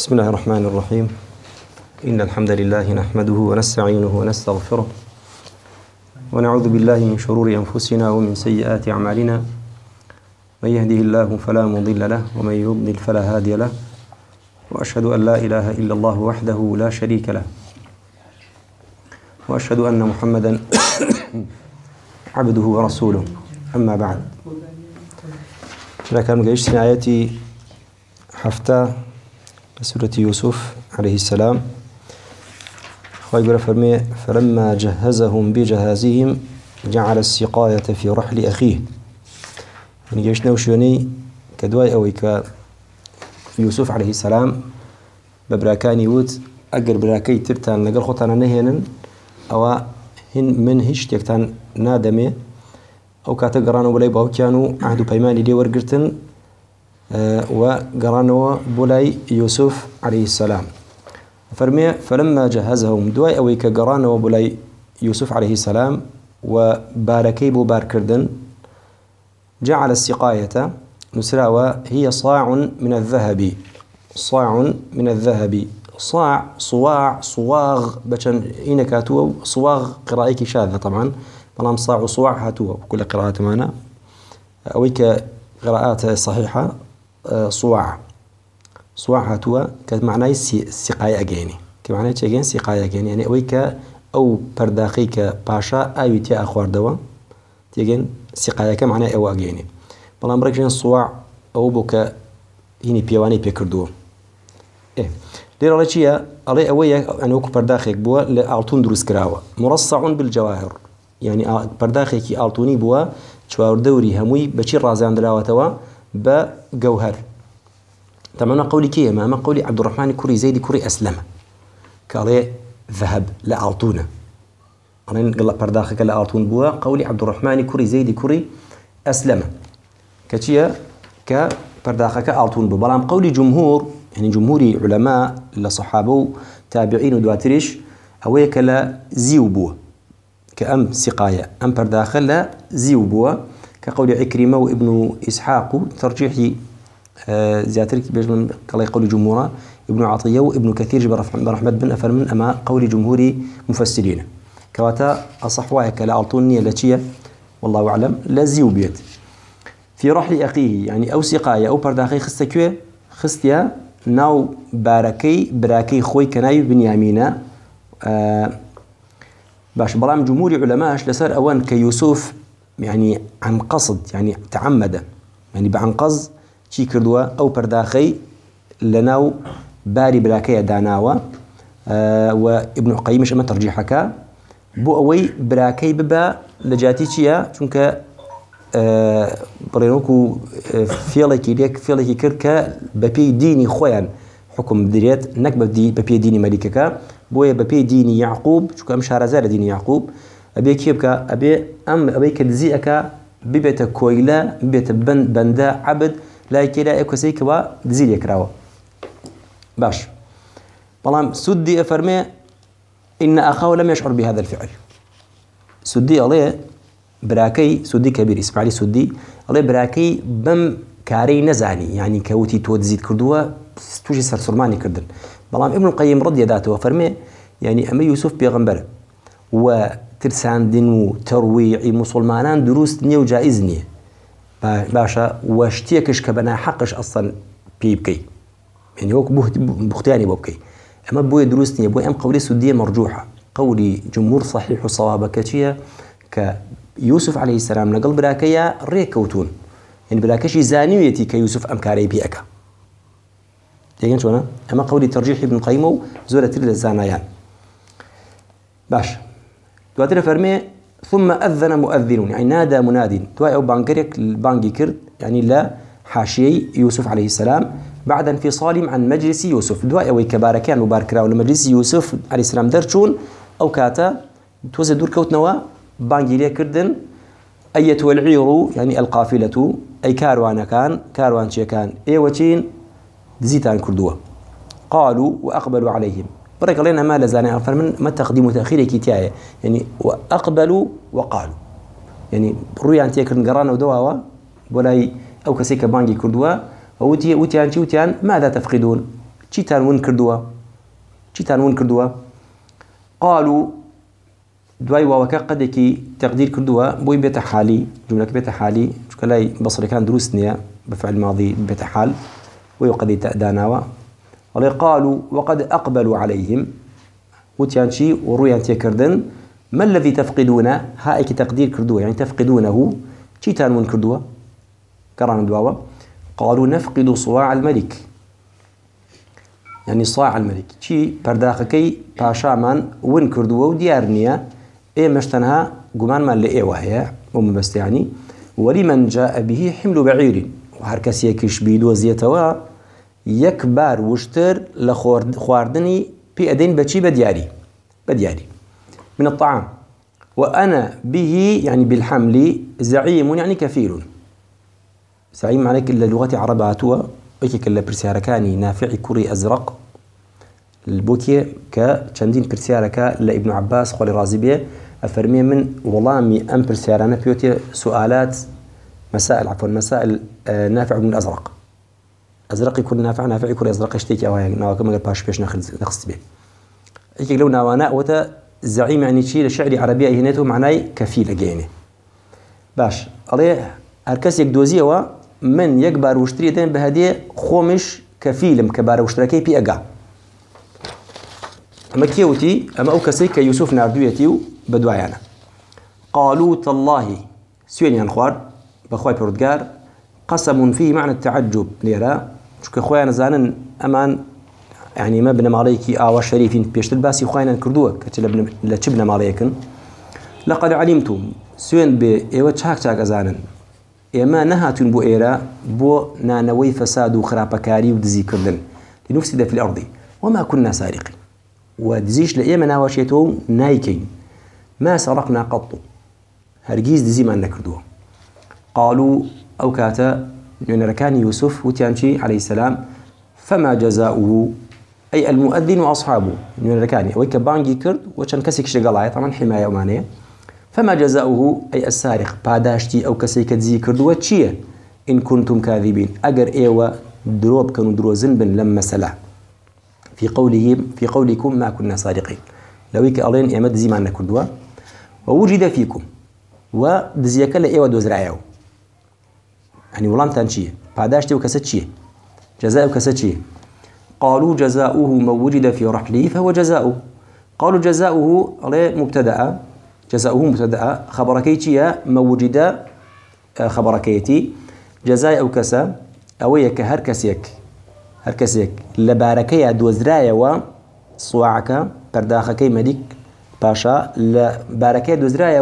بسم الله الرحمن الرحيم. إن الحمد لله نحمده ونستعينه ونستغفره ونعوذ بالله من شرور أنفسنا ومن سيئات أعمالنا. من يهده الله فلا مضل له ومن يضلل فلا هادي له، وأشهد أن لا إله إلا الله وحده لا شريك له، وأشهد أن محمدا عبده ورسوله. أما بعد، لكن جيشنا آياتي حفتة سورة يوسف عليه السلام. خير فرمي: فلما جهزهم بجهازهم جعل السقاية في رحل أخيه. يعني جيشنا وشوني كدواي أويك يوسف عليه السلام ببراكاني وود أجر براكي ترتان لقل خطانا نهينا أو هن من هشتكتان نادمي أو كاتقرانو بلاي باو كانوا عهدو بيماني دي ورقرتن وقرانو بولاي يوسف عليه السلام. فرمي: فلما جهزهم دواي أويك قرانو بولاي يوسف عليه السلام وباركي بو باركردن جعل السقاية نسراوة هي صاع من الذهب. صاع من الذهب، صاع صواع صواغ بشن إنك هاتوا صواغ قرائك شاذة طبعا، بلام صاع وصواع هاتوا بكل قراءات معنا أويك قراءات صحيحة. صواع هاتوا كمعنى سقاية أجيني، كمعنى تجين سقاية أجيني، يعني أويك أو برداخيك باشا أيوتي أخوار دوا تجين سقاية كمعنى أو أجيني. بلام رجين صواع أو بك هني بيواني بيكردو. ليرة رجية علي أويك أنا وك برداخيك بوا لأعطون دروس كراوة مرصع بالجواهر، يعني برداخيك أعطوني بوا شوار دوري هموي بشير رازان دراوة توا بجوهر. طبعا قولي كيه ما قولي عبد الرحمن كوري زيد كوري أسلم كالي ذهب لأعطونا. أنا نقول برداخك لأعطون بوا قولي عبد الرحمن كوري زيد كوري أسلم كتيا كبرداخك أعطون بوا. بلام قولي جمهور، يعني جمهوري علماء لصحابه تابعين ودواتريش أويك لا زيو بوا كأم سقاية أم برداخل لا زيو بوا كقول عكرمة وابن إسحاق ترجيحي زياترك بيجمن قال يقول جمهورا ابن عطية وابن كثير برحمة بن أفر من أما قول جمهوري مفسرين كواتا أصحواها كلا أعطوني لتشية والله أعلم لا زيو بيت في رحل أخيه، يعني أو سقاية أو برداخي خستكوه خستيا ناو براكي خوي كناي بن يامينا. باش برام جمهور علماء لسر أوان كيوسف يعني عن قصد، يعني تعمد، يعني بعن قصد شي كردوا أو برداخي لناو باري براكي داناوا. وابن القيم مش أما ترجيحك بو أوي براكي ببا لجاتي شيا چونك برينوكو فيلكي ديك فيلكي كركا ببي ديني خويا حكم دريت نك ببي ديني ملكك بويا ببي ديني يعقوب شو كم شارزال ديني يعقوب أبي كيبك أبي كدزيك ببيت كويلا ببيت بندا عبد لا كلا إكوسيك ودزيل يكراوا باش. بلام سدي أفرمي إن أخاه لم يشعر بهذا الفعل. سدي عليه براكي سدي كبير إسماعيل سدي عليه براكي بم كاري نزاني، يعني كوتي تودزيد كردوا توجي سرسرماني كردن. بلام ابن القيم رضي ذاته فرمي يعني أما يوسف بيغمبر وترسان دين وترويع مسلمان دروس نية وجائز نية باشا واشتيكش كبنا حقش أصلا بيبكي، يعني هو بختاني بوبكي. أما بوي دروس نية بوي أم قولي سدية مرجوحة، قولي جمهور صحيح وصوابة كتية كيوسف عليه السلام نقل براكيا ريكوتون، يعني براكشي زانيتي كيوسف أم كاري بيئك تيجين شونا. أما قولي ترجيح ابن القيم زولة تريد الزانيان باش. دواتنا فرمي ثم أذن مؤذن، يعني نادى مناد دواء أو بانكريك البانجي كرد، يعني لا حاشي يوسف عليه السلام بعد انفصال عن مجلس يوسف. دواء أو كباركان وباركرا ولمجلس يوسف عليه السلام درشون أو كاتا توزد دور كوتنوا بانجي ليه كردن أية والعير، يعني القافلة أي كاروان شي كان وشين زيتان كردوا. قالوا وأقبلوا عليهم برك علينا ما لزانا فرمن ما تقديم وتأخير كتاية، يعني وأقبلوا وقالوا، يعني روي عن تيكرن قرانا ودواوا ولا أو كسيك بانجي كردوا وتيان ماذا تفقدون، چیتان ون کردووە قالوا دوای واوەکە قەدێکی تەقدیر کردووە بۆی بێتە حالی جملەکە بێتە حالی چونکە لای بەسڕەکان دروست نییە بفعل ماضي بێتە حال وی قەدی داناوە وڵێ قالوا وقد أقبلوا عليهم وتیان چی وڕویان تێکردن ما الذي تفقدون هائێکی تەقدیر کردووە يعني تفقدونه چیتان ون کردووە گەڕان دواوە قالوا نفقد صواع الملك يعني صاع الملك چی پەرداخەکەی پاشامان ون کردووە و دیار نییە ئێمەش تەنها گومانمان لە ئێوە هەیە بۆ مەبەست یعنی ولمن جاء به حمل بعير وهر کەسێکیش بیدۆزیێتەوە یەک بار وشتر لە خواردنی پێ ئەدەین بەچی بەدیاری من الطعام وأنا به يعني بالحمل زعيم يعني كفيل زعيم معناه للغة عرباتها ويك اللي برسياركاني نافع كوري أزرق البوكي كشندين برسياركا لابن عباس قولي رازبيه أفرمي من ولامي أم برسيارانا بيوتي سؤالات مسائل نافع بن الأزرق أزرق يكون نافع يكون أزرق اشتيكي أو يعني ناوكا ما باش بيش نخص به هيك لو ناوانا وتا زعيم يعني شيء لشعري عربية هنيته معناه كفيل جيني باش عليه هركس يكدوزيه من يكبر وشتري دين بهديه خومش كفيلم كبار وشتركي بي أجا أما كيوتي أما أو كسيك يوسف ناردويتي بدوايانا قالوا تالله سوين ينخوار بخواي بردقار قسم فيه معنى التعجب ليرا شو كخوايا نزانن أمان يعني ما بنا ماليكي آوا شريفين بيشت الباسي خواينا كردوه كتلا لتشبنا ماليكن لقد علمتم سوين بي ايوه تشاك أزانن إما نهاتون بو إيرا بو نانوي فساد وخرابكاري ودزي كردن لنفسد في الأرض وما كنا سارقين ودزيش لإيما ناواشيتو نايكين ما سرقنا قط هرجيز دزي ما نكردوه قالوا أو كاتا يعني ركان يوسف وتيانشي عليه السلام فما جزاؤه أي المؤذن وأصحابه يعني ركاني ويك بانجي كرد وكان كسك شغلاية طبعا حماية أمانية فما جزاؤه أي السارق باداشتي أو كسيك تزي كردوة تشيه إن كنتم كاذبين أجر إيوة دروب كانوا دروزن بن لما سلا في قولكم ما كنا سارقين لويك ألين إيمت زي معنا كردوة ووجد فيكم ودزيك لإيوة دوزرايو يعني ولام تانشيه باداشتي وكسيتشيه جزاء وكسيتشيه قالوا جزاؤه ما وجد في رحله فهو جزاؤه قالوا جزاؤه عليه مبتدأ جزاؤه مبتدأ خبركيتي ما وجد خبركيتي جزاء أو كسا أويك هركسيك لباركيا دوزرايا وصواعك برداخكي ملك باشا لباركيا دوزرايا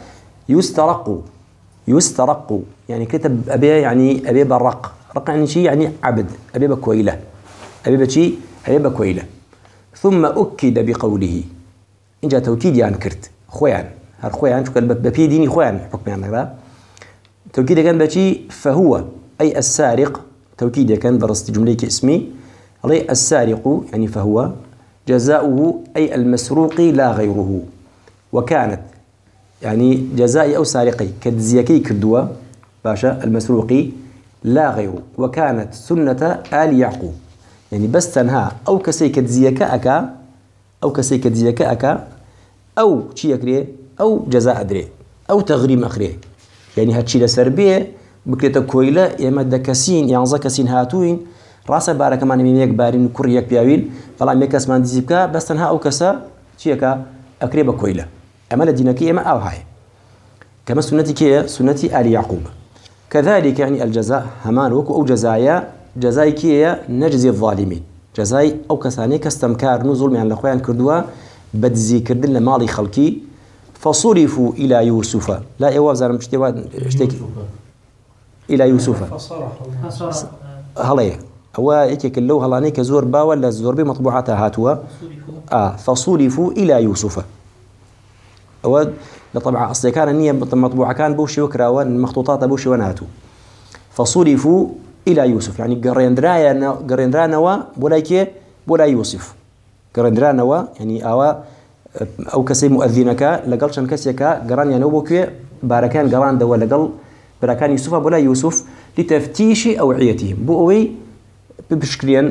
يسترق يعني كتب أبي برق رق يعني شيء يعني عبد أبي بكويلة أبي بكويلة ثم أكد بقوله إن جاء توكيد يعني كرت خوان هر خوان شو كان ببي ديني خوان حكم يعني هذا توكيد كان بشي فهو أي السارق توكيد كان درست جملة اسمي عليه السارق يعني فهو جزاؤه أي المسروق لا غيره وكانت يعني جزاء أو سارقي كدزيكي كدوا باشا المسروقي لا غيره وكانت سنة آل يعقوب يعني بس تنها أو كسيك دزيكا أكا أو شي أكريه أو جزاء أدري أو تغريم أخريه يعني هاتشي لسربيه بكريتا كويلة يمد كسين يعنزا كسين هاتوين راسا بارك ما نميك بارين كوريك بياوين فلا ميك اسمان ديزيبكا بس تنها أو كسا شيكا أكريبا كويلة أما لدينكي أما أو هاي كما سنتي آل يعقوب كذلك يعني الجزاء همان وكو أو جزاي كي نجزي الظالمين جزاي أو كساني كاستمكار نزول من الأخوان كردوا بدزي كردن لمالي خلقي فصرفوا إلى يوسف لا يواف زارم اشتكي إلى يوسف هلاي هو إيكيك اللو هلاني كزور با ولا زور بي مطبوعاتها هاتوا فصرفوا إلى يوسف هو طبعا أصلي كان النية مطبوعة كان بوشي وكراوة المخطوطات بوشي وناتو فصرفوا إلى يوسف يعني قرندرانا ولا يوسف قرندرانا يعني أو كسي مؤذنك لقلشان كسيكا قران ينوبك باركان قران دوا لقل بركان يوسف ولا يوسف لتفتيش أوعيتهم بوئي بشكلين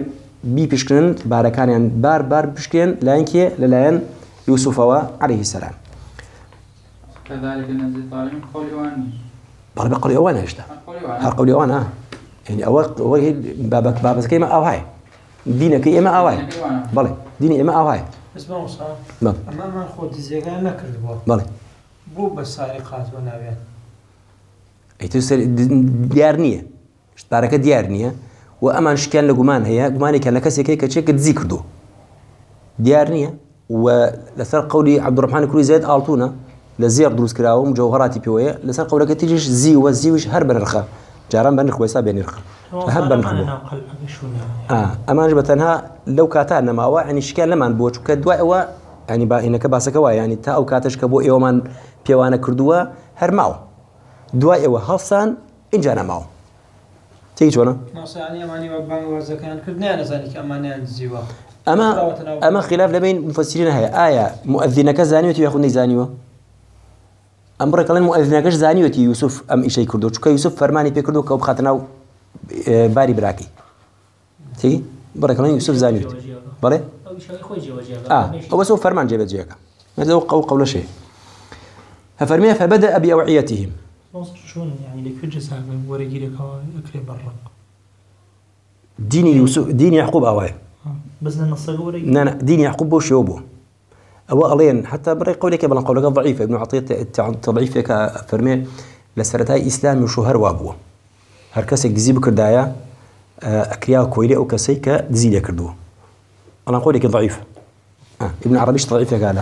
بي بيشكن باركان يعني بار بيشكن لانكي للاين يوسف عليه السلام. كذلك نزل طالب قولي وان بل قولي اوان هشتا قولي اوان يعني اول بابك كيما او هاي دينك اما او هاي بله ديني اما او هاي اسمعوا صح بله اما ما خود زيغا ما كردبو بله بو بسارقات وناويان اي تسر ديارنيه باركه ديارنيه وامان شكان لقمان هي قماني كان لكسي كيكا تشيك تذكردو ديارنيه ولسر قولي عبد الرحمن كروي زيد آلتونا لزير دروس كراو مجوهراتي بيوية لسر قولك تيجيش زيوش هرب نرخا جاران بنرخ ويسا بينرخا هرب نرخا اما جبتنها لو كاتانا ما هو يعني شكان لما نبوش كدواء يعني با انك باسك وا يعني تا او كاتش كبو ايومان بيوانا كردوا هرماو دواء وحفصان انجانا ماو تيجي وانا ناصر يعني اماني وبان وزكان كردنا نزانيك اماني الزيوا اما خلاف لبين مفسرين هي آية مؤذنك زانيوتي ياخذني زانيوه امرك لان مؤذنك زانيوتي يوسف ام شيء كردو چكا يوسف فرماني بكردو كوب خاطناو باري براكي تي برك لان يوسف زانيوتي بله هو سو فرمان جيب جيكا هذا هو قول شيء ففرمي فبدأ بأوعيتهم شلون يعني لكل جسد ورجيلك اكري برق دين يوسف دين يعقوب أواي بس نصيغ ورجيل لا دين يعقوب وشيوبه أو ألين حتى بري قولك بلان قولك ضعيف ابن عطية تضعيف فرمي لسرتاي إسلام وشهر وابوه هر كسي جزيب كردايا أكريا كويلي أو كسي كزيلة كردوه أنا قولك ضعيف ابن عربيش ضعيف قال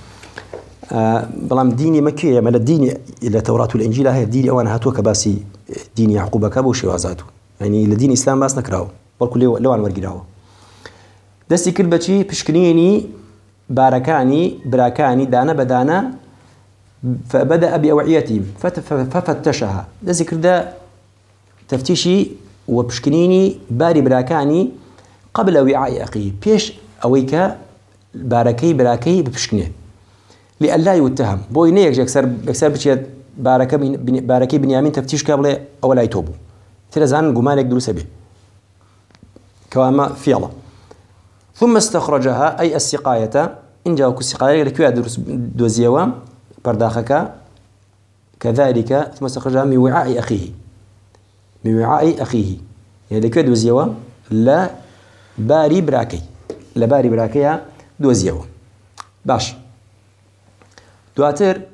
بلام ديني مكية مال الدين إلى توراة والإنجيل هي الدين وأنا هاتوك باسي دين يعقوب كابوشي وازاتو يعني لدين إسلام باس نكراو بالكل لو عن ورقراو دستي كل بشي بشكنيني باركاني براكاني دانا بدانا فبدأ بأوعيتهم ففتشها دستي كردا تفتيشي وبشكنيني باري براكاني قبل وعاء أخيه بيش أويكا براكي ببشكنيه لأن لا يتهم بويني يكسر بشيء باركي بنيامين تفتيش قبل أو لا يتوبوا تلزان قمانك دروس به كواما في الله ثم استخرجها أي السقاية إن جاءوك السقاية لكي يدرس دوزيوا برداخك كذلك ثم استخرجها من وعاء أخيه يعني لكي دوزيوا لا باري براكي دوزيوا باش دواتر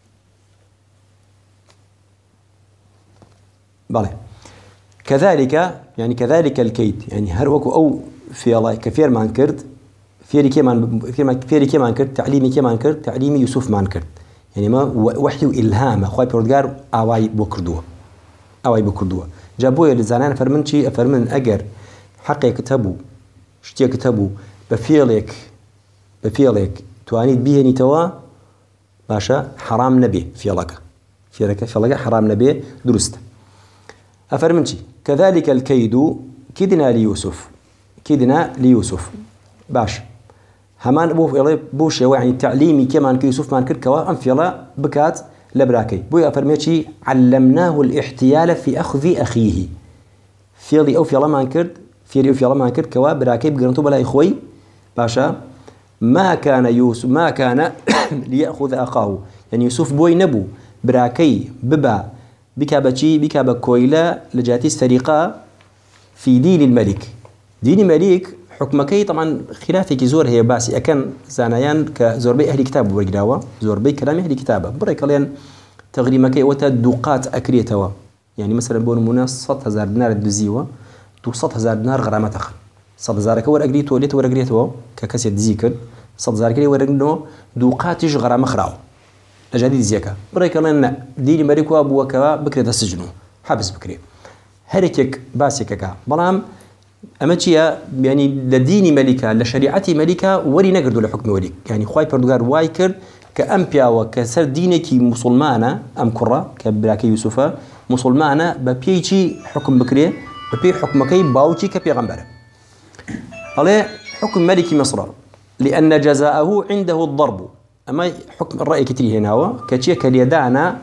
بله كذلك يعني كذلك الكيد يعني هروكو أو في الله كثير ما انكرت فيري كمان كرت تعليمي كمان كرت تعليمي يوسف ما انكرت يعني ما وحي وإلهام أخوي بردقار أواي بكردوه جابوه للزانان فرمن أجر حقي كتبوا شتي كتبوا بفيلك توانيت به نتوا باشا حرام نبي في لك حرام نبي درست أفرمنشي كذلك الكيد كدنا ليوسف باش همان بوش يعني تعليمي كمان كيوسف ما نكر كوا أنفيلا بكات لبراكي بوي أفرميتشي علمناه الاحتيال في أخذ أخيه فيلي أو فيلا ما نكر كوا براكي بقرنتو بلا إخوي باشا ما كان ليأخذ أخاه يعني يوسف بوي نبو براكي ببا بكابا كويلا لجاتي السرقة في دين الملك حكمكي طبعا خلافك زور هي باسي أكن زانيان كزوربي أهل كتاب ورقراوة زوربي كلام أهل كتابة بريك لين تغريمكي وتدقات أكريتوا يعني مثلا بون مناس 100,000 دينار الدزيوة 100,000 دينار غرامتها 100,000 كور أجريتو ليت ورقريتوا ككسية ذكر 100,000 كلي ورقنو دوقاتش غرام خراو أجديد زيكا بريك لين دين الملك وأبوك بكرة السجنو حبس بكري هركك باسكك بلام أمتشيا يعني لديني ملكة لشريعتي ملكة ولي نقدر لحكم ولي يعني خواي بردقار وايكر كأمبيا وكسر دينك مسلمانة أم كرة كبراكي يوسفا مسلمانة ببيجي حكم بكري ببي حكمكي باوتي كبيغمبر عليه حكم ملك مصر لأن جزاءه عنده الضرب أما حكم الرأي كتير هنا هو كتير اليدانا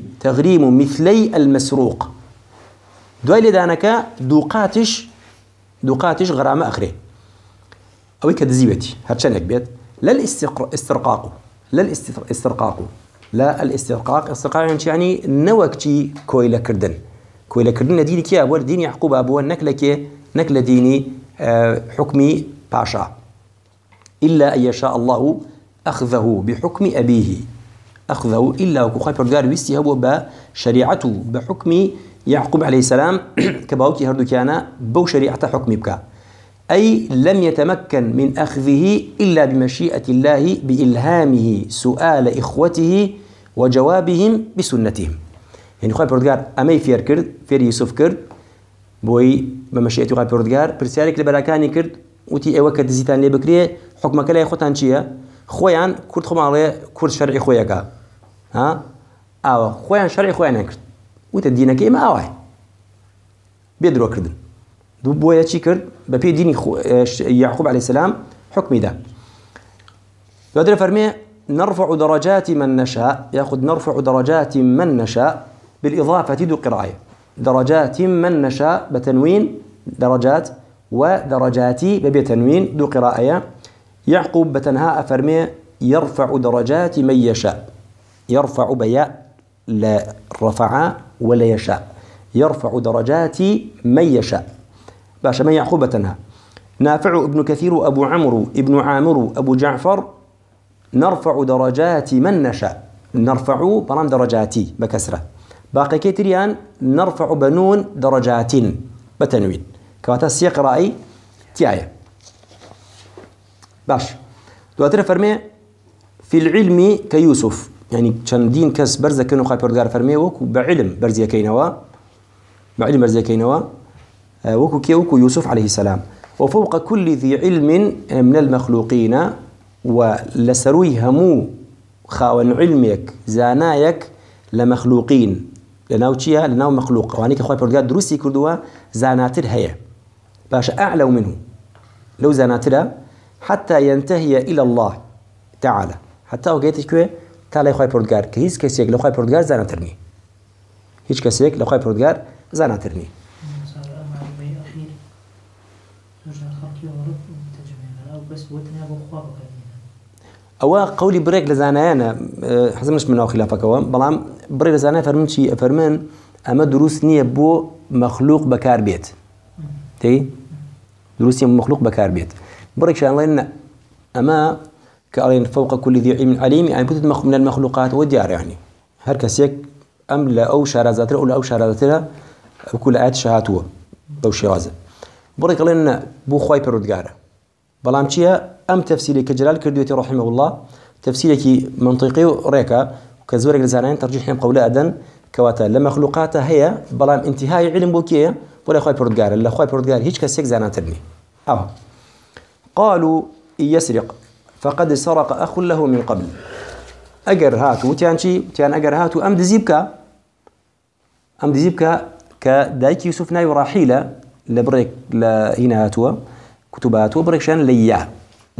تغريم مثلي المسروق دوالي دانك دوقاتش دوقاتش غرامة أخري أو كدزيبتي هرشانك بيت لا الاسترقاق لا الاسترقاق لا الاسترقاق يعني نوكتي كويلة كردن ديني كي أبو ديني يعقوب أبو نكلة ديني حكمي باشا إلا أن يشاء الله أخذه بحكم أبيه أخذه إلا وكخاي بردار ويستي هو بشريعته بحكم يعقوب عليه السلام كباوكي هردو كان بو شريعة حكم بك أي لم يتمكن من أخذه إلا بمشيئة الله بإلهامه سؤال إخوته وجوابهم بسنتهم يعني خاي بردار أمي فير كرد فير يوسف كرد بوي بمشيئة خاي بردار برسالك لبراكاني كرد وتي ايوه كدزيتان لي بكري حكمك لا يخوتان چيا خويان كرد خماري كرد شرعي خوياكا ها خويان شرعي خويان كرد وتا دينك اما اوعي بيدرو كردن دو بويا چي كرد ببي ديني يعقوب عليه السلام حكمي ده يقدر فرمي نرفع درجات من نشاء ياخذ نرفع درجات من نشاء بالإضافة دو قراءة درجات من نشاء بتنوين درجات ودرجاتي بتنوين دو قراءة يعقوب بتنهاء فرمي يرفع درجات من يشاء يرفع بياء لا رفع ولا يشاء يرفع درجات من يشاء باشا من يعقوب بتنهاء نافع ابن كثير أبو عمرو ابن عامر أبو جعفر نرفع درجات من نشاء نرفع برام درجاتي بكسرة باقي كتريان نرفع بنون درجات بتنوين كواتا سياق رأي تيايا باش دواتر فرمي في العلم كيوسف يعني كان دين كس برزة كانوا خايف يردار فرمي وكو بعلم برزية كينوا بعلم برزية كينوا وكو يوسف عليه السلام وفوق كل ذي علم من المخلوقين ولسروي همو خاون علمك زانايك لمخلوقين لناو تشيا لناو مخلوق وانيك خايف يردار دروسي كردوا زاناتر هيا باش أعلى منه لو زاناتر حتى ينتهي إلى الله تعالى حتى وقيتش كوي تعالى خايف يردار كهيس كسيك لو خايف يردار زاناترني هيش كسيك لو خايف يردار زاناترني أو قولي بريك لزانانا حسب منه خلافك بلام بريك لزانا فرمن شيء فرمن أما دروس نية بو مخلوق بكار بيت تي دروس مخلوق بكار بيت بريك شان الله أما كأرين فوق كل ذي علم عليم يعني بتت من المخلوقات والديار يعني هركسيك أم لا أو شارزاتها ولا أو شارزاتها بكل آيات شهاتوه أو شوازة بريك الله بو خواي برودجارة بلام شيء أم تفسيري كجلال كردوتي رحمه الله تفسيرك منطقي وريكا وكزورك لزانين ترجيح قول أدن كواتا لمخلوقاتها هي بلام انتهاء علم بوكيه ولا خواي برودجارة لا خواي برودجارة هيك كسيك زاناترني قالوا إن يسرق فقد سرق أخ له من قبل أجر هاتو تيان أجر هاتو أم دزيبك كدايك يوسف ناي وراحيلة لبريك هنا هاتوا كتباتو بريك شان ليا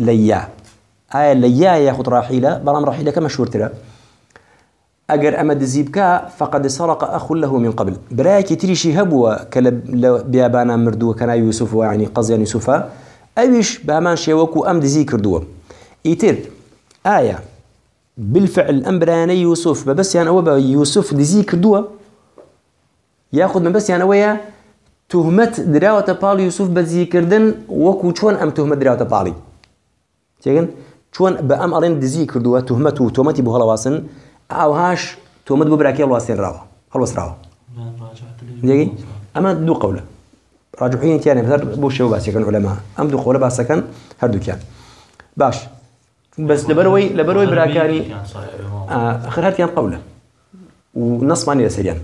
ليا ياخذ راحيلة برام راحيلة كمشهور ترى أجر أما دزيبك فقد سرق أخ له من قبل برايك تريشي هبوا بيابانا مردو كان يوسف يعني قصدي يوسف أيش بأمان شيوكو أم دزي كردوه يتر آية بالفعل أمبراني يوسف بس يعني أوبا يوسف دزي كردوه ياخذ من بس يعني ويا تهمت دراوة بالي يوسف بدزي كردن وكو شون أم تهمت دراوة بالي تيجن شون بأم أرين دزي كردوه تهمتي بهلا واسن أو هاش تهمت ببراكي الواسن راوا خلص راوا تيجي أما دو قوله راجحين كان مثلا بوشوا بس كان علماء أم دو قوله بس كان هردو كان باش بس لبروي براكاني آخر هاد كان قوله ونص ماني لسريان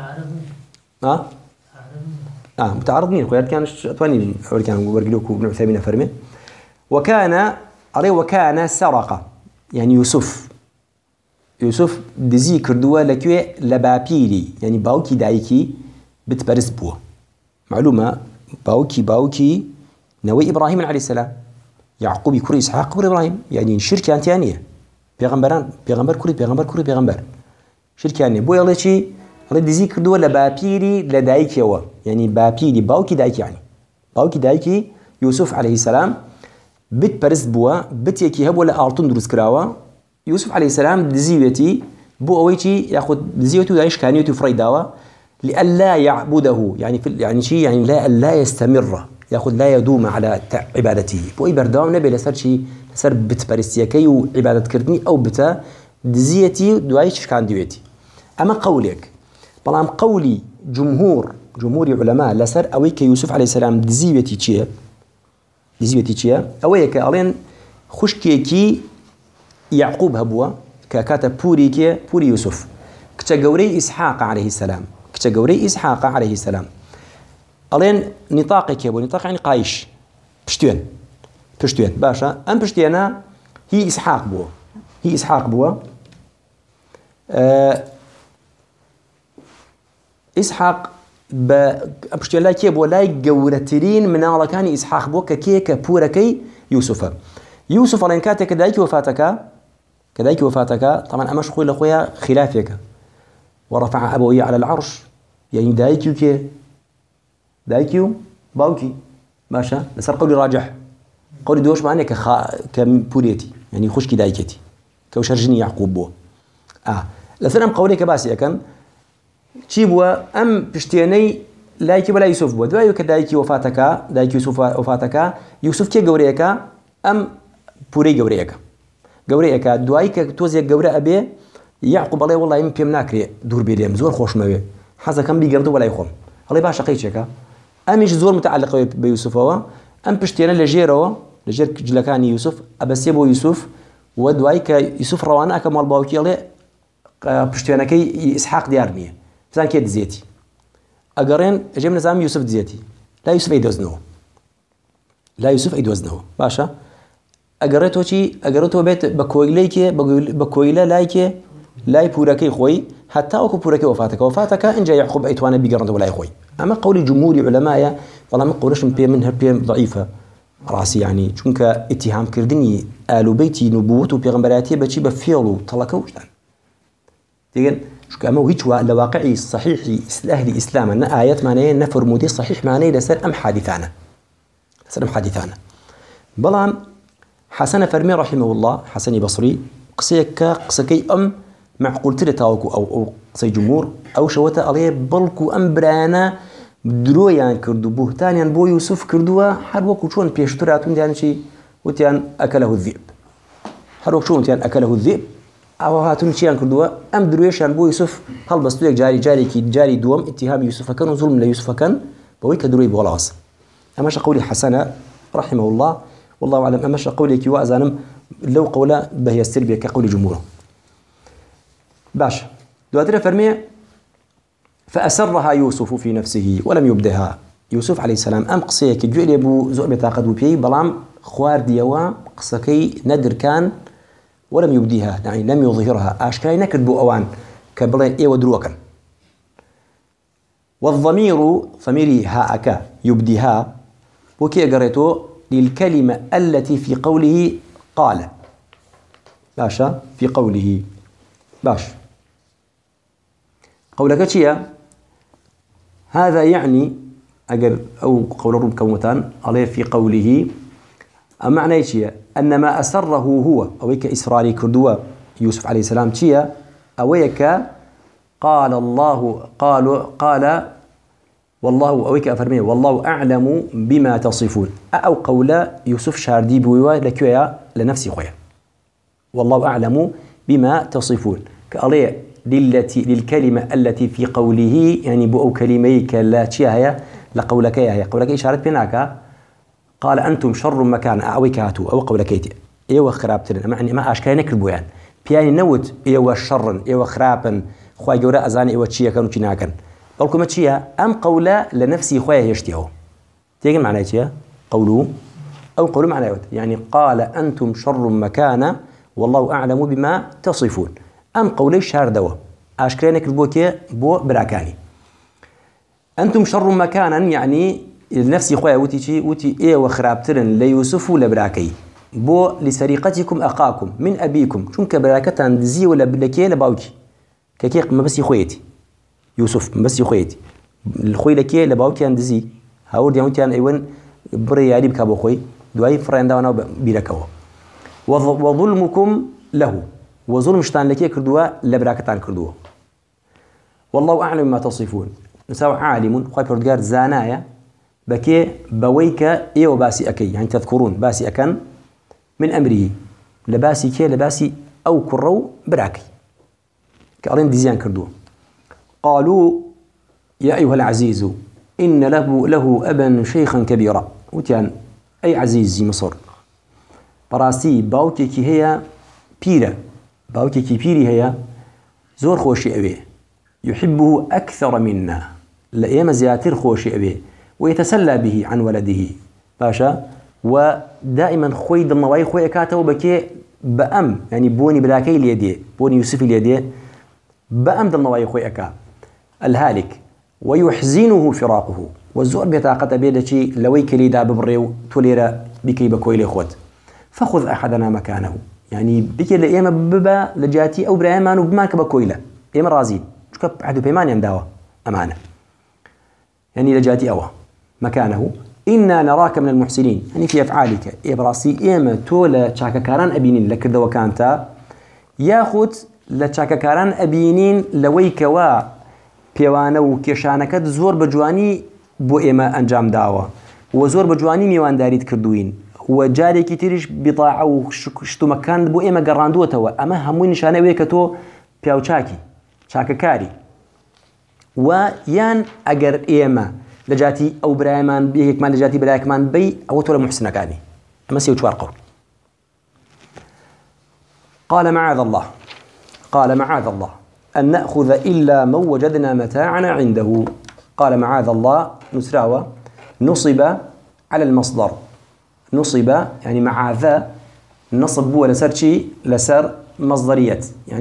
متعارضين خويا كان اتواني اول كان ورقلوك وابن عثيمين فرمي وكان سرق يعني يوسف دزي كردوا لكوي لبابيلي يعني باوكي دايكي بتبرز بو معلومه باوكي نوي ابراهيم عليه السلام يعقوب يكري اسحاق كري ابراهيم يعني شركه انتانيه بيغمبر كري شركه اني بو يلا شي رد دزي كردوا لبابيلي لدايكي يعني بابيلي باوكي دايكي يعني باوکی دایکی یوسف عليه السلام بت پرست بووە بتێکی هەبووە لە ئاڵتون دروست کراوە یوسف عليه السلام دزیوێتی بۆ ئەوەیکی یاخود دزیوێت و دایشکانیوێتی و فڕی داوە لئلا يعبده يعني شيء يعني لا يستمر ياخذ لا يدوم على عبادته بوي بردام نبي لسر شيء لسر بتبرستيكي وعبادة كردني أو بتا دزيتي دوايش كان ديوتي أما قولك بلام قولي جمهور علماء لسر أويك يوسف عليه السلام دزيتي تشيا أويك ألين خشكيكي يعقوب هبوا كاكاتا بوري يوسف كتجوري إسحاق عليه السلام كتجوري إسحاق عليه السلام ألين نطاقك يا نطاق يعني قايش بشتين باشا أم بشتينا هي إسحاق بوا إسحاق بشتين لا كيبو لا جورترين من الله كان إسحاق بوا كيك بوركي يوسف ألين كاتك كذلك وفاتك طبعا أمش خوي لأخويا خلافك ورفع أبوي على العرش يعني دايكيو باوكي باشا لسر قولي راجح قولي دوش معنى كبوريتي يعني خشكي دايكتي كوشرجني يعقوب بو لسر أم قولي كباسي أكن تشيبوا أم بشتيني لايكي ولا يوسف بو دوايو كدايكي وفاتك دايكي يوسف وفاتك يوسف كي قوريك أم بوري قوريك دوايك توزيك قوري أبي يعقوب الله والله يمكن ناكري دور بيريم زور خوش موي حاسه كم بيقردو ولا يخوم الله باشا قيتشكا امش زور متعلق بيوسف هو ام بشتينا لجير جلكاني يوسف ابسيبو يوسف ودوايك يوسف روانا كمال باوكي الله بشتينا كي اسحاق ديارني مثلا كي دزيتي اقرين جبنا زعم يوسف دزيتي لا يوسف ايدوزنه باشا اقريتو بيت بكويله لاي بوركي خوي حتى أكو بوركي وفاتك إن جاء يعقوب أيتوانا بيقرن ولا يخوي أما قول جمهور علماء والله ما قولش منها ضعيفة راسي يعني چونك اتهام كردني آل بيتي نبوته بيغمبراتي بشي بفيلو طلقوش تيجن شو أما وهيج لواقعي صحيح أهل الإسلام أن آيات معناه نفر مودي صحيح معناه لسر أم حادثانا بلان حسن فرمي رحمه الله حسن بصري قصيكي أم معقول تلتاوكو أو قصي جمهور أو شوتا عليه بلكو أمبرانا درويان كردو بوهتانيان بو يوسف كردوا حروكو شون بيشتراتون ديان شي وتيان أكله الذئب حروك شون تيان أكله الذئب أو هاتون شيان كردوا أم درويشان بو يوسف هل بستويك جاري دوم اتهام يوسف كان وظلم ليوسف كان بويك دروي بولاص أماش قولي حسنة رحمه الله والله أعلم أماش قولي كي وأزانم لو قولا بهي السربية كقول جمهوره باش دواتنا فرمي فأسرها يوسف في نفسه ولم يبدها يوسف عليه السلام أم قصيك جعل أبو زؤم يتاقد بيه بلام خوار ديوا قصكي ندر كان ولم يبديها يعني لم يظهرها أشكاي نكد بو أوان كبلين إيه ودروكا والضمير ضميري هاءك يبديها وكي قريتو للكلمة التي في قوله قال باشا في قوله باش قولك شيا هذا يعني أجر أو قول الرب كومتان عليه في قوله معنى شيا أن ما أسره هو أويك إسرائيل كردوا يوسف عليه السلام شيا أويك قال الله قال والله أويك أفرمي والله أعلم بما تصفون أو قول يوسف شاردي بويوا لكويا لنفسي خويا والله أعلم بما تصفون كاليه للكلمة التي في قوله يعني بو كلميك لا تشيها لقولك هي قولك إشارة بينك قال أنتم شر مكان أويك هاتو أو قولك إيوه خرابتن يعني ما أشكالك البويان بياني نوت إيوه شر إيوه خرابا خواي جوراء أزاني إيوه تشيها كانوا تشيناكن قولكم تشيها أم قولا لنفسي خوايا يشتيه تيجي معناه تشيها قولوا أو قولوا معناه يعني قال أنتم شر مكان والله أعلم بما تصفون أم قولي شار دوا أشكرينك البوكي بو براكاني أنتم شر مكانا يعني النفس خويا وتي إيه وخرابترن ليوسف ولا براكي بو لسرقتكم أخاكم من أبيكم شنك براكة دزي ولا بلكي لباوكي كيك ما بس يخويتي يوسف ما بس يخويتي الخوي لكي لباوكي دزي هاور ديانو تيان أيوان بري ياري بك بخوي دواي فرين داونا بيركوا وظلمكم له وظلم شتان لكي كردوا لبراكتان كردوا والله أعلم ما تصفون نساو عالم خوي بردقار زانايا بكي بويك إيو باسي أكي يعني تذكرون باسي أكن من أمره لباسي كي لباسي أو كرو براكي كأرين ديزيان كردوا قالوا يا أيها العزيز إن له أبا شيخا كبيرا وتيان أي عزيزي مصر براسي باوكي كي هي بيرة باوكي كي بيري هي زور خوشي أبي يحبه أكثر منا لأيام زياتر خوشي أبي ويتسلى به عن ولده باشا ودائما خوي ضمواي خوي أكاته بكي بأم يعني بوني براكي اليدي بوني يوسف اليدي بأم ضمواي خوي أكا الهالك ويحزنه فراقه والزور بطاقة بيدتي لوي كليدا ببريو توليرا بكي بكوي لإخوت فخذ أحدنا مكانه يعني بكي لإيما ببا لجاتي أو برايمان وبمانك بكويلة إيما رازين شكب عدو بيمان ينداوه أمانة يعني لجاتي أوه مكانه إنا نراك من المحسنين يعني في أفعالك إبراسي إيما تولا شاككاران أبينين لكذا وكانتا ياخد لشاككاران أبينين لويك وا بيوانا وكيشانكت زور بجواني بو إيما أنجام داوة وزور بجواني ميوان داريت كردوين وجاري كتيرش بطاعة وشتو مكان بو إيما قراندوة توا أما هموين نشانه ويكتو بياو شاككاري ويان أجر إيما لجاتي أو برايمان بيك مان لجاتي برايك مان بي أو تولا محسنة كاني أما سيو تشوارقو قال معاذ الله أن نأخذ إلا من وجدنا متاعنا عنده قال معاذ الله نسراوة نصب على المصدر نصب يعني معاذ نصب هو لسر لسر مصدرية يعني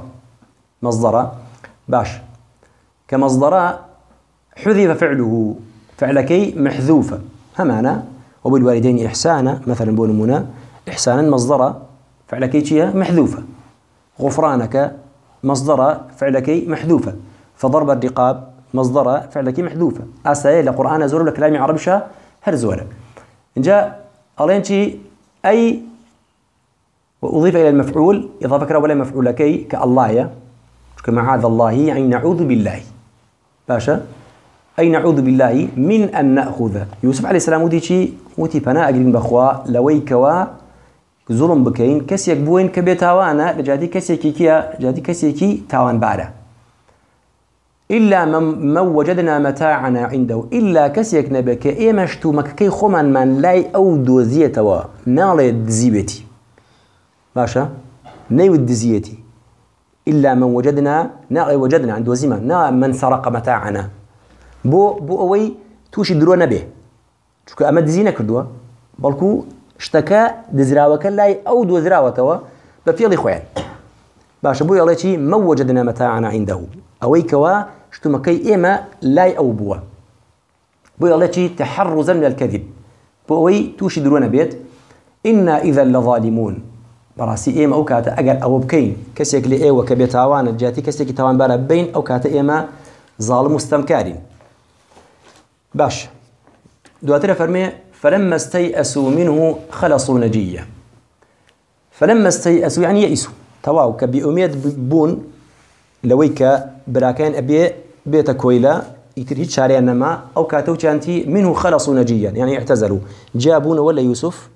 مصدر باش كمصدر حذف فعله فعلكي محذوفة همانا وبالوالدين إحسانا مثلا بونمنا إحسانا مصدر فعلكي محذوفة غفرانك مصدر فعلكي محذوفة فضرب الرقاب مصدر فعلكي محذوفة أسأل لقرآن زور لكلام عربشة هرزورة جاء ألينتي أي وأضيف إلى المفعول إضافة كرا ولا مفعول كي كالله كمعاذ الله يعني نعوذ بالله باشا أي نعوذ بالله من أن نأخذ يوسف عليه السلام وديشي وتي فنا أجرين بخوا لويكوا ظلم بكين كسيك بوين كبيتاوانا لجادي كسيكي كيا جادي كسيكي تاوان بارا إلا من وجدنا متاعنا عنده إلا كسيك نبك إيمشتو مككي خمان من لاي أو دوزيتوا نالي دزيبتي باشا نيود دزيتي إلا من وجدنا وجدنا عند وزيما من سرق متاعنا بو أوي توشي دروا نبه شكو أما دزينا كردوا بلكو اشتكى دزراوك لاي أو دوزراوتوا بفيضي خوان باشا بو ياليشي من وجدنا متاعنا عنده أوي كوا شتو مكي إما لاي أو بوا بو ياليشي تحرزا من الكذب بو أوي توشي دروا نبيت إنا إذا لظالمون براسي إيما أو كاتا أجر أو بكين كسيك لإيه وكبيتاوان جاتي كسيك تاوان بارا بين أو كاتا إيما ظالم مستمكارين باش دواتنا فرمي فلما استيأسوا منه خلصوا نجية فلما استيأسوا يعني يئسوا تواو كبأميد بون لويك براكين أبي بيت كويلا يتريد شارع نما أو كاتو كانتي منه خلصوا نجيا يعني اعتزلوا جابون ولا يوسف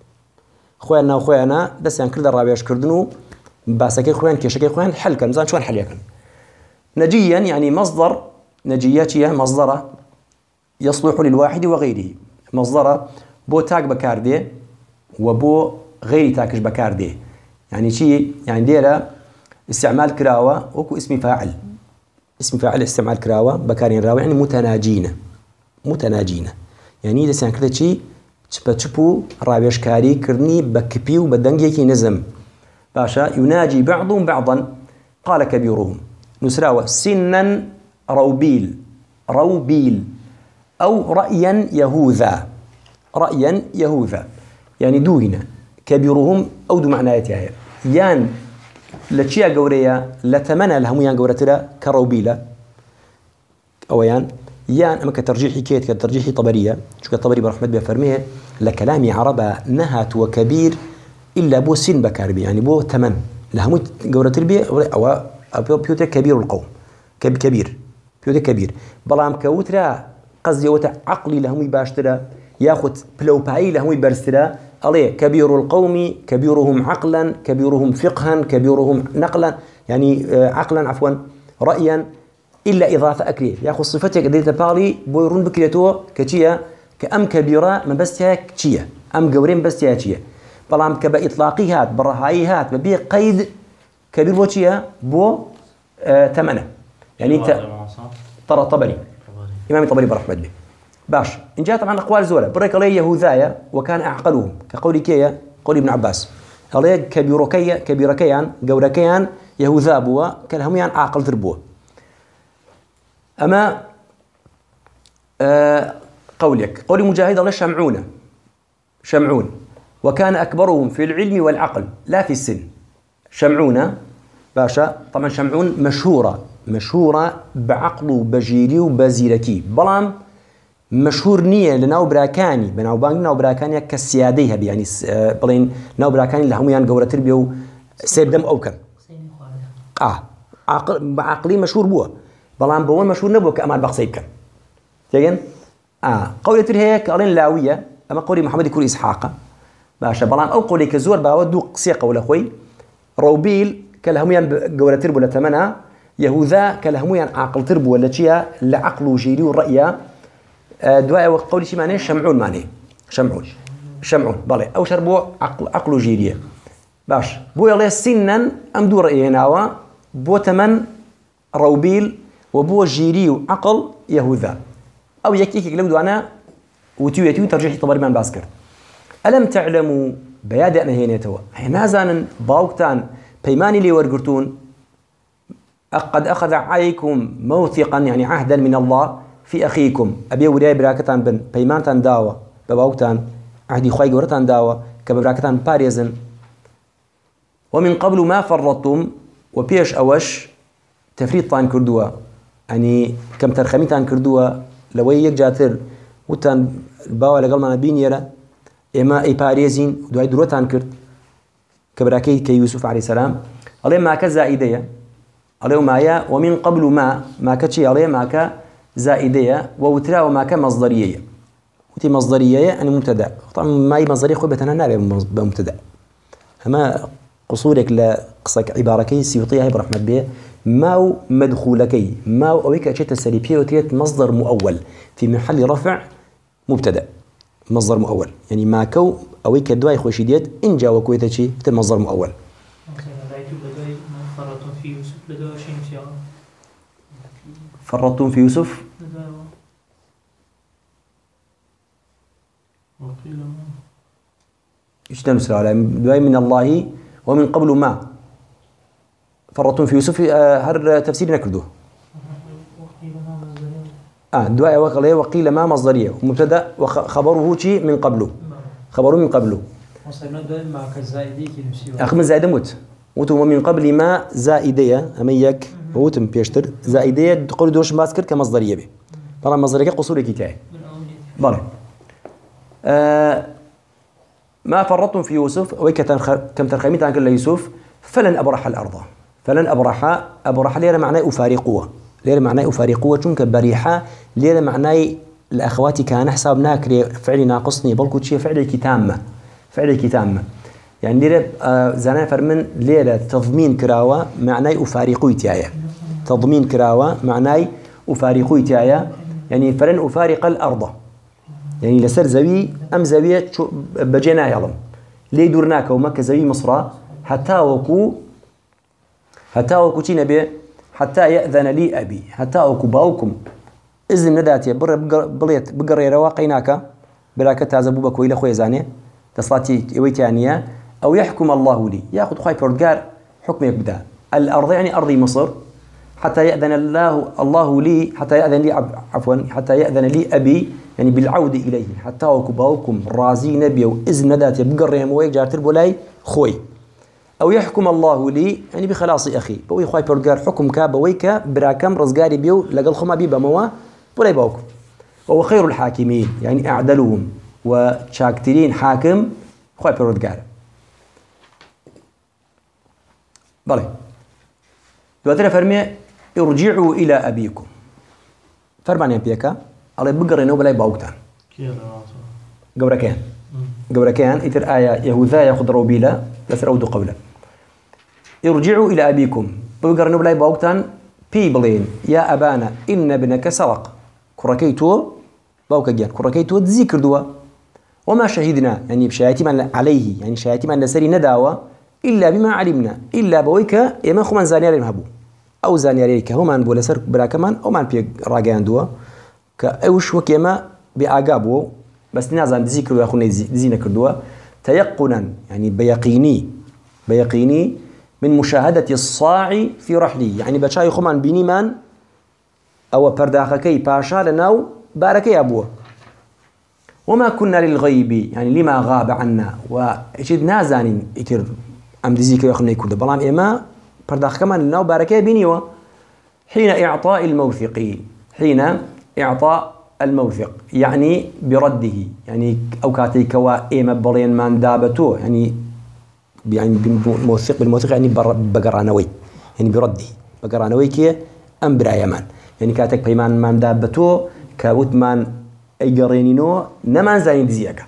خوينا دەستیان کردە ڕاوێژکردن و باسەکەی خۆیان کێشەکەی خۆیان حەلکەن مزان چۆن حەلیەکەن نجيا يعني مصدر نجية مصدر يصلح للواحد وغيره مصدر بو تاك بكاردي وبو غير تاكش بكاردي يعني شيء يعني ديرا استعمال كراوة وكو اسم فاعل استعمال كراوة بكارين راوي يعني متناجين يعني دەستیان کردە چی تشبو ڕاوێژکاری کردنی بكبي وبدنجيكي نزم باشا يناجي بعضهم بعضا قال كبيرهم نسراوة سنا روبيل أو رأيا يهوذا يعني دوهنا كبيرهم أو دو معنايتها يان لتشيا قوريا لتمنى لهم يان قورتلا كروبيلا أو يان يان أما كترجيحي كيت كترجيحي طبرية شو كطبري برحمة بفرميه لكلامي عربة نهت وكبير إلا بو سن بكاربي يعني بو تمن لهموت جورة تربية أو بيوتك كبير القوم كبير بيوتك كبير بلام كوترا قصدي وتا عقلي لهم باشترا ياخذ بلوباي لهم برسترا عليه كبير القوم كبيرهم عقلا كبيرهم فقها كبيرهم نقلا يعني عقلا عفوا رأيا إلا إضافة أكلية ياخذ صفتك قدرت بالي بويرون بكريتو كتشيا كأم كبيرة ما بس كتشيا أم جورين بس كتشيا بلام كبإطلاقيات برهايات ببي قيد كبير وتشيا بو ثمنه يعني ترى طبري إمام الطبري برحمة الله باش إن جاء طبعا أقوال زولة بريك عليه يهوذايا وكان أعقلهم كقول كيا قول ابن عباس عليه كبيركيان جوركيان يهوذا بوا كلهم يعني عاقل تربوه أما قولك قول مجاهد الله شمعون وكان أكبرهم في العلم والعقل لا في السن شمعون باشا طبعا شمعون مشهورة بعقل وبجيري وبزيركي بلام مشهور نية لناو براكاني بناو بانك ناو براكاني كالسياديها يعني بلين ناو براكاني اللي هم يعني قورة تربية سير دم أو كان عقلي مشهور بوا بلان بوا مشهور نبوا كأمال بقصيب كان تيجن قولة هيك قالين لاوية أما قولي محمد يكون إسحاق باشا بلان أو قولي كزور باودو قصيقة ولا خوي روبيل كالهميان قورة تربو لتمنها يهوذا كالهميان عقل تربو ولا شيء لعقل وجيري والرأي دواء وقولي شي معناه شمعون بالي أو شربو عقل وجيرية باش بو يلا سنا أم دور رأيناوا بو تمن روبيل وبو جيري وعقل يهوذا أو يكيك لو دوانا وتيو ترجيح طبري من باسكر ألم تعلموا بياد أنا هنا توا هنا زان باوكتان بيماني لي ورقرتون قد أخذ عليكم موثقا يعني عهدا من الله في أخيكم أبي وراي براكتان بن بيمانتان داوا بباوكتان عهدي خواي قورتان داوا كبراكتان باريزن ومن قبل ما فرطتم وبيش أوش تفريطان كردوا يعني كم ترخميتان كردوا لو يجاتر وتان باوا لقل ما نبين يرى إما أي باريزين دواي دروتان كرد كبراكي كيوسف عليه السلام عليه ما كزائدية عليه ما ومن قبل ما كتشي عليه ما كزائدية ووترا وما كمصدرية وتي مصدرية يعني مبتدأ طبعا ما هي مصدرية خوي بتنانا بمبتدأ أما قصورك لقصك عباركي سيوطيها برحمة بيه ما مدخولكي ما أويك أشيت السليبية وتيت مصدر مؤول في محل رفع مبتدأ مصدر مؤول يعني ما كو أويك الدواء خوشي ديت إن جا وكويتا شي مصدر مؤول فرطتم في يوسف ايش تنسى على دواء من الله ومن قبل ما فرطتم في يوسف هر تفسير نكردوه دواء وقيل ما مصدرية ومبتدأ وخبره شيء من قبله خبره من قبله أخ زائدة موت ومن قبل ما زائدية أميك وتم بيشتر زائدية تقول دوش ماسكر كمصدرية به طبعا مصدرية قصوري كتاعي بله ما فرطتم في يوسف كم ترخميت عن كل يوسف فلن أبرح الأرض فلن أبرح ليرى معناه أفارقوه چونك بريحة ليرى معناه الأخواتي كان حساب ناكري فعلي ناقصني بلكو تشي فعلي كتامة يعني ليرى زانا فرمن ليرى تضمين كراوة معناه أفارقوه تيايا تضمين كراوة معناه أفارقوه تيايا يعني فلن أفارق الأرض يعني لسر زوي أم زوية بجينا يعلم ليه دورناك ومكة زوي مصر حتى وكو تي نبي حتى يأذن لي أبي حتى وكو باوكم إذن نداتي بليت بقري رواقيناك بلاك تعزبوا بك وإلى خوي زاني تصلاتي ويتانية أو يحكم الله لي ياخذ خواي بردقار حكم يبدأ الأرض يعني أرضي مصر حتى يأذن الله لي حتى يأذن لي حتى يأذن لي أبي يعني بالعودة إليه حتى وكباوكم رازي نبي وإذن ذات بقرهم ويجار تربولاي خوي أو يحكم الله لي يعني بخلاص أخي بوي خواي بردقار حكم كابويك براكم رزقاري بيو لقل خما بيبا موا بولاي باوك وهو خير الحاكمين يعني أعدلهم وشاكترين حاكم خوي بيرودقار بلى دواتنا فرمي ارجعوا إلى أبيكم فرمان يبيكا الله بقر إنه بلاي باوكتان قبركان إتر آية يهوذا ياخذ روبيلا لسر أودو قولا ارجعوا إلى أبيكم بقر إنه بلاي باوكتان بيبلين يا أبانا إن ابنك سرق كركيتو باوكا جان كركيتو تذكر دوا وما شهدنا يعني بشهادتي من عليه يعني شهادتي من لسري نداوة إلا بما علمنا إلا بويك يما خمان زانياري مهبو أو زانياري كهمان بولا سر برا كمان أو مان بيك راجان دوا كأوش وكيما بأعجابه بس نازل ذكر يا أخونا زينة كردوا تيقنا يعني بيقيني من مشاهدة الصاع في رحلي يعني بشاي خمان بيني من أو برداخكي باشا لناو باركي أبوه وما كنا للغيب يعني لما غاب عنا وإشد نازانين إتر أم دزيك يا أخونا يكون بلام إما برداخ كمان لناو باركي بينيوا حين إعطاء الموثق يعني برده يعني أو كاتي كوا إما بلين من دابته يعني بالموثق يعني بقرانوي يعني برده بقرانوي كي أم برايمان يعني كاتك بيمان من دابته كاوت من أيقرينينو نمان زين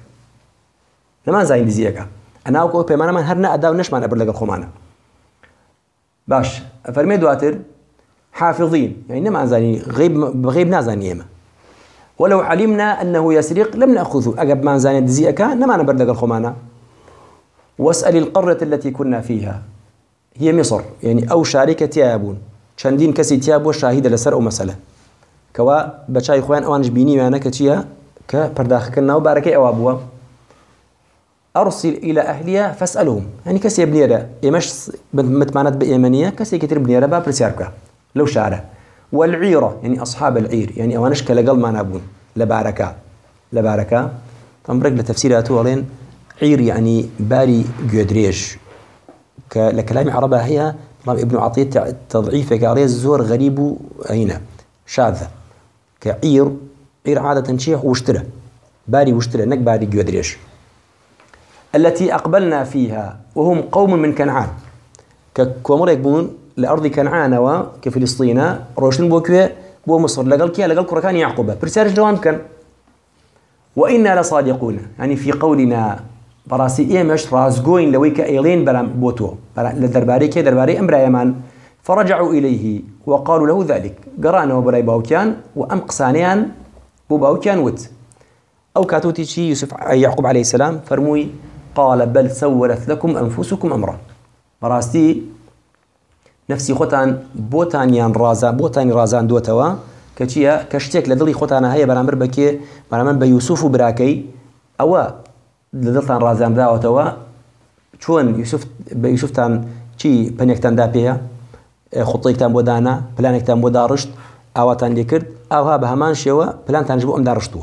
دزيكا أنا أقول بيمان من هرنا أداو نش من أبرلق الخمانة باش فرمي دواتر حافظين يعني نمان زين غيب نازين يما ولو علمنا أنه يسرق لم نأخذه أجب من زين دزيكا نمان أبرلق الخمانة واسأل القرية التي كنا فيها هي مصر يعني أو شاركة تيابون شندين كسي تيابو شاهد لسر أو مسألة كوا بچای خوان اوانش بینی معنا کچیا كبرداخ كنا وباركي او ابوا ارسل الى اهلها فاسالهم يعني كسي بنيره يمش متمانات بيمنيه كسي كتير بنيره باب رساركا لو شعره والعيره يعني اصحاب العير يعني اوانش كلقل ما نابون لباركه تمرق لتفسيراته ولين عير يعني باري جودريش لكلام عربه هي ابن عطيه تضعيفه كاريز زور غريب هنا شاذة كعير عادة شيء واشترى نك باري جودريش التي أقبلنا فيها وهم قوم من كنعان كومر يكون لأرض كنعان وكفلسطين روشن بوكوه بو مصر لقل كركان يعقوبة برسالة جوان كان وإنا لصادقون يعني في قولنا براسي إيمش رازقوين لويك إيلين برام بوتو لدرباري أمر يمان فرجعوا إليه وقالوا له ذلك قرانا وبراي باوكيان وأم قسانيان باوكيان وت أو كاتوتي شي يوسف يعقوب عليه السلام فرموي قال بل سولت لكم أنفسكم أمرا براستي نفسي خوتان بوتان رازان دوتوا كشيا كشتيك لدلي خوتان هيا برامر بكي برامن بيوسف وبراكي أو لدلتان رازان داوتوا شون يوسف تان شي بنيكتان دابيها خطيكتان بودانا بلانكتان بودارشت اواتان ليكرد اوها بهمان شيوا بلانتان جبو ام دارشتو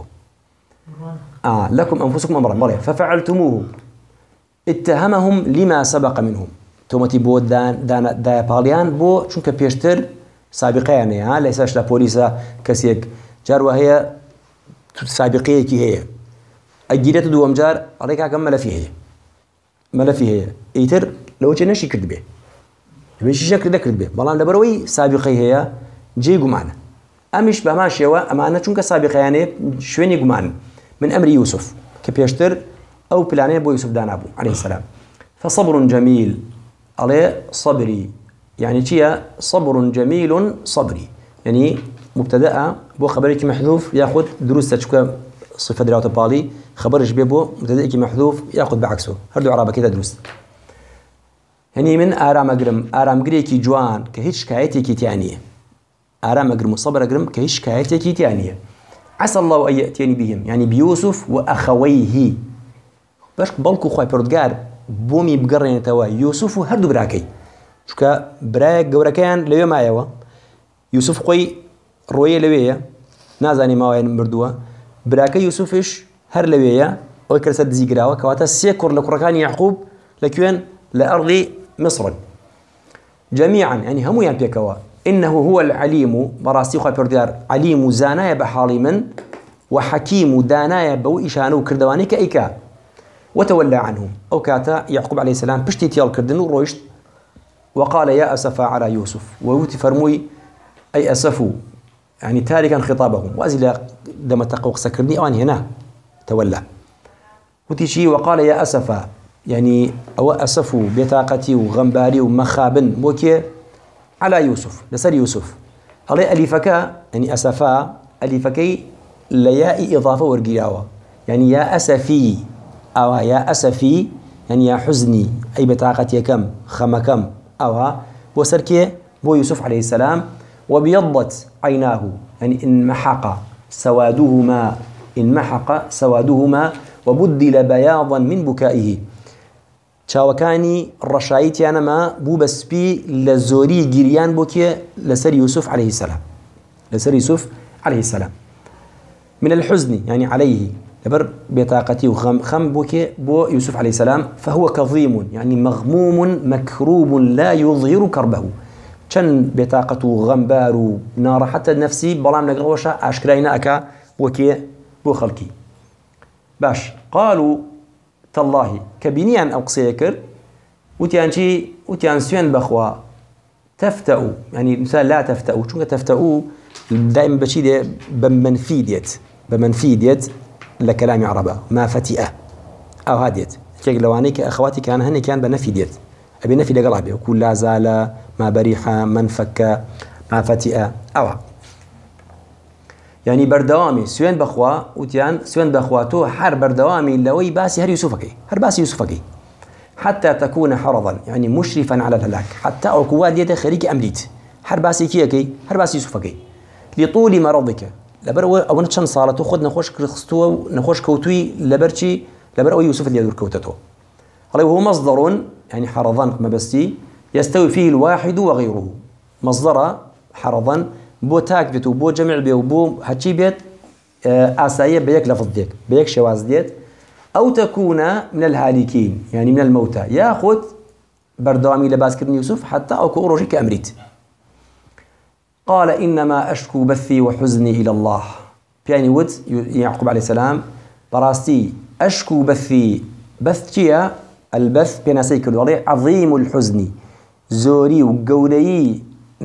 لكم انفسكم امرا ففعلتموه اتهمهم لما سبق منهم تومتي بود دا باليان بو چونك بيشتر سابقه يعني ليساش لا بوليسا كسيك جار وهي سابقيه كي هي اجيرت دوم جار عليك كم ملفي هي ايتر لو تشنشي كرد به بيش شكل ذكر به بلان لبروي سابقه هي جيجو معنا أمش بماشي وأمانة چونك سابقه يعني شويني جمان من أمر يوسف كبيشتر أو بلانين بو يوسف دانابو عليه السلام فصبر جميل عليه صبري يعني تيا صبر جميل صبري يعني مبتدأ بو خبرك محذوف ياخذ دروس تشكو صفة دراوة بالي خبرش بيبو مبتدأك محذوف ياخذ بعكسه هردو عربة كذا دروس يعني من آرام قريكي جوان كهيش كايتي تانية آرام أقرم وصبر أقرم كهيش كايتي تانية عسى الله أن يأتيني بهم يعني بيوسف وأخويه باش بلكو خواي بردقار بومي بقرين توا يوسف هردو براكي شكا براك قوركان ليو معيوا يوسف خوي روية لوية نازاني ماوين مردوه براكي يوسفش هر لوية ويكرسد زيقراوة كواتا سيكور لكوركان يعقوب لكوين لأرض مصر جميعا يعني همو بيكوا إنه هو العليم براستي خوي بردار عليم زانايا بحالي من وحكيم دانايا بو إشانو كردواني كإيكا وتولى عنهم أو كاتا يعقوب عليه السلام بشتي تيال كردن ورويشت وقال يا أسفا على يوسف ويوتي فرموي أي أسفوا يعني تاركا خطابهم وأزل دم تقوق سكرني أوان هنا تولى وتيشي وقال يا أسفا يعني أو أسفوا بطاقتي وغنباري ومخابن بوكي على يوسف لسر يوسف علي أليفك يعني أسفا أليفكي لياء إضافة ورقياوة يعني يا أسفي أو يا أسفي يعني يا حزني أي بطاقتي كم خمكم أو وسركي بو يوسف عليه السلام وبيضت عيناه يعني انمحق سوادهما وبدل بياضا من بكائه شاوكاني الرشايت يعني ما بو بسبي لزوري جريان بوكي لسر يوسف عليه السلام من الحزن يعني عليه لبر بطاقتي وخم بوكي بو يوسف عليه السلام فهو كظيم يعني مغموم مكروب لا يظهر كربه كان بطاقته غنبار نار حتى نفسي بلام نقروشا أشكرينا أكا وكي بو خلقي باش قالوا تالله كبنيان أو قصيكر وتيان سوين بخوا تفتأوا يعني مثال لا تفتأوا شو تفتأوا دائما بشي بمنفي ديت لكلام عربة ما فتئة أو هاديت كي لوانيك أخواتي كان هني كان بنفي ديت أبي نفي لقلبي وكل لا زال ما بريحة من فك ما فتئة أو يعني بردوامي سوين بخوا وتيان سوين بخواتو حر بردوامي لوي باسي هر يوسفكي حتى تكون حرضا يعني مشرفا على الهلاك حتى أكواد يد خريك أمريت حر باسي كيكي حر باسي يوسفكي لطول مرضك لبر أو نتشن صارت خد نخوش كوتوي لبرشي لبر أو يوسف اللي يدور كوتته قال وهو مصدر يعني حرضان ما بستي يستوي فيه الواحد وغيره مصدر حرضا بو تاك بيت وبو جمع بي وبو هاتشي بيت آسايا بيك لفظ ديك بيك شواز ديت أو تكون من الهالكين يعني من الموتى ياخذ بردوامي لباس كرن يوسف حتى أو كوروجي كأمريت قال إنما أشكو بثي وحزني إلى الله يعني ود يعقوب عليه السلام براستي أشكو بثي بثتيا البث بناسي كل عظيم الحزن زوري وقولي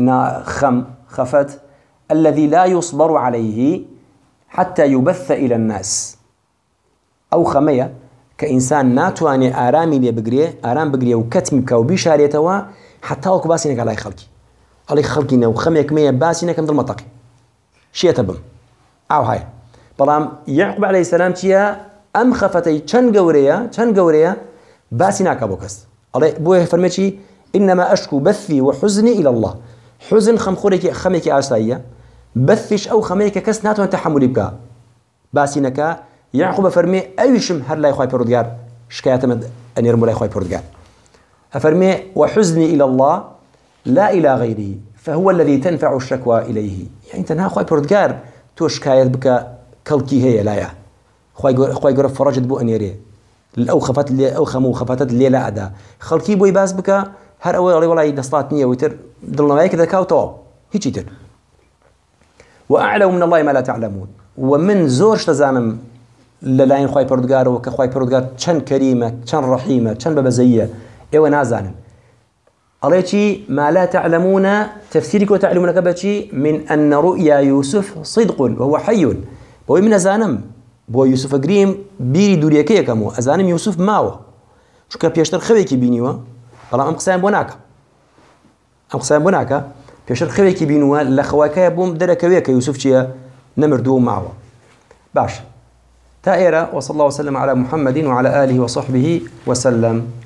خفت الذي لا يصبر عليه حتى يبث إلى الناس أو خمية كإنسان ناتواني آرامي آرام بقريه وكتمك وبشاريتوا حتى وكو باسينك على خلقي وخمية كمية باسينك من المطاقي شيء تبم أو هاي بلام يعقوب عليه السلام تيا أم خفتي چن قوريا باسينك بوكس علي بوه فرميتي إنما أشكو بثي وحزني إلى الله حزن خميك آسايا بثش أو خميك كس ناتوان تحملي بك باسينك يعقوب فرمي أيشم هر لا يخوي بردقار شكاية من أن يرمو لا يخوي بردقار أفرمي وحزني إلى الله لا إلى غيره فهو الذي تنفع الشكوى إليه يعني تنها خوي بردقار تو شكاية بك كالكي هي لا يا خوي قرب فرجت بو أن يري أو خفت اللي أو خمو خفتت اللي لا أدا خلكي بو يباس بك هر أول والله دستات نية ويتر ضلنا ما يكذا كاوتو هيك يتر وأعلم من الله ما لا تعلمون ومن زورش تزانم للاين خوي بردقار وكخوي بردقار شن كريمة شن رحيمة شن ببزية إيوه نازانم عليكي ما لا تعلمون تفسيرك وتعلمون كبتي من أن رؤيا يوسف صدق وهو حي بوي من أزانم بو يوسف قريم بيري دوريكي كمو أزانم يوسف ماو شو كان بيشتر خويكي بينيوا والله أم قسام بناك بيشتر خويكي بينوا لخواكا بوم دركويك يوسف شيا نمردو معه باش تائرة وصلى الله وسلم على محمد وعلى آله وصحبه وسلم.